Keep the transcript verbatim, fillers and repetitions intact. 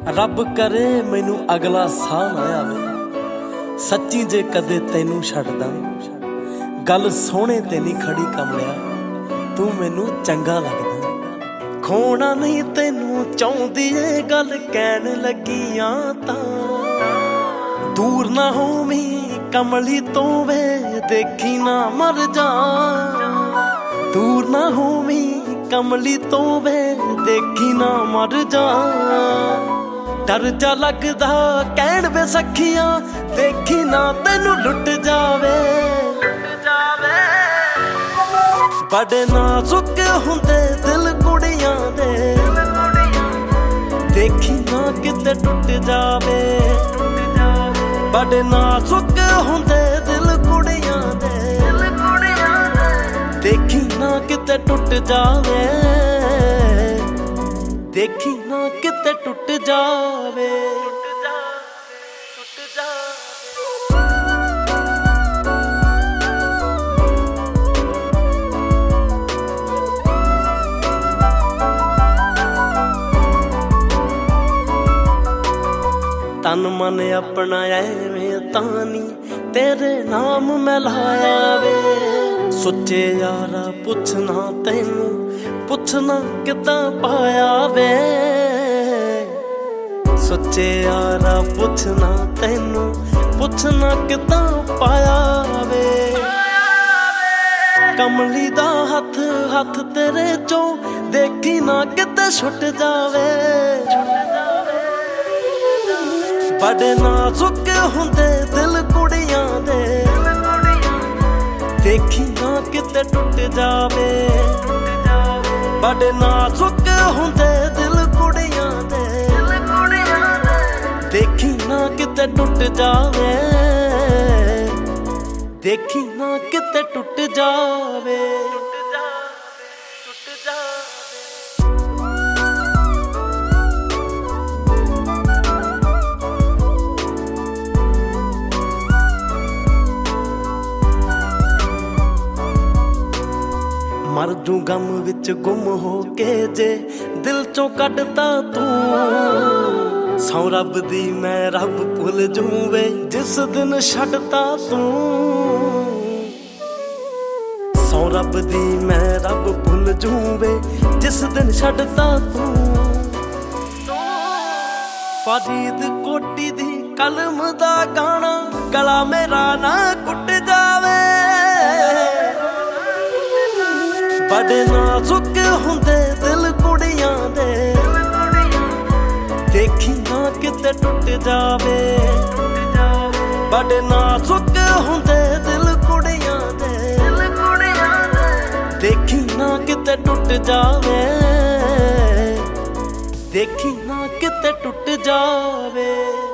रब करे मैनू अगला साह ना आवे, सच्ची जे कदे तैनू छड्डदा गल सोहणे ते नहीं खड़ी कमलिया, तू मैनू चंगा लगदा। खोना नहीं तैनू चाहुंदी ए गल कहन लगियां तां, दूर ना होवी कमली तो वे देखी ना मर जा, दूर ना होवी कमली तो वे देखी ना मर जा। डर जा लगदा कहण वे सखियां देखी ना तैनू लुट जावे, बड़े नाजुक हुंदे दिल कुड़ियां दे, देखी ना किते टुट जावे। बड़े नाजुक हुंदे दिल कुड़ियां दे, देखी ना किते टुट जावे, देखी ना किते टुट जावे, टुट जावे। तन मन अपना एवें तानी तेरे नाम मैं लाया वे, सुच्चे यारा पुछना तैनू पुछना किदां पाया वे, सुच्चे यारा पुछना तैनू पुछना किदां पाया वे। कमली दा हथ हथ तेरे चो देखी ना किते छुट जावे, बड़े नाजुक हुंदे दिल कुड़ियां दे, देखी ना किते टुट जावे। बड़े नाजुक हुंदे दिल कुड़ियां दे, देखी ना किते टुट जावे, देखी ना किते टुट जावे, टुट जावे। मर जू गम विच गुम हो के जे दिल चों कड्डता तू, सौ रब दी मैं रब भुल जूवे जिस दिन छड्डता तू, सौ रब दी मैं रब भुल जूवे जिस दिन छड्डता तू। फरीद कोटी दी कलम दा गाना गला मेरा ना कुट जावे, बड़े नाजुक हुंदे दिल कुड़ियां दे, देखी ना किते टुट जावे। बड़े नाजुक हुंदे दिल कुड़ियां दे, देखी ना किते टुट जावे, देखी ना किते टुट जावे।